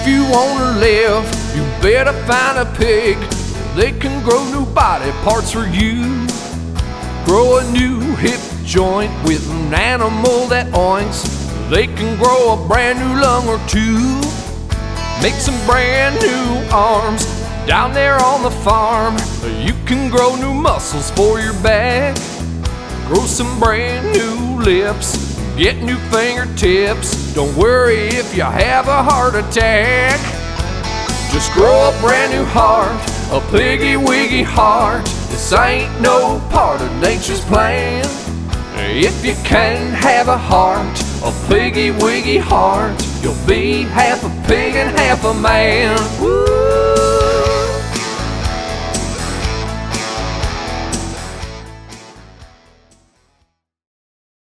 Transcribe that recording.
you wanna live, you better find a pig. They can grow new body parts for you. Grow a new hip joint with an animal that oinks. They can grow a brand new lung or two. Make some brand new arms down there on the farm. You can grow new muscles for your back. Grow some brand new lips, get new fingertips. Don't worry if you have a heart attack. Just grow a brand new heart, a piggy wiggy heart. This ain't no part of nature's plan. If you can have a heart, a piggy wiggy heart, you'll be half a pig and half a man. Woo!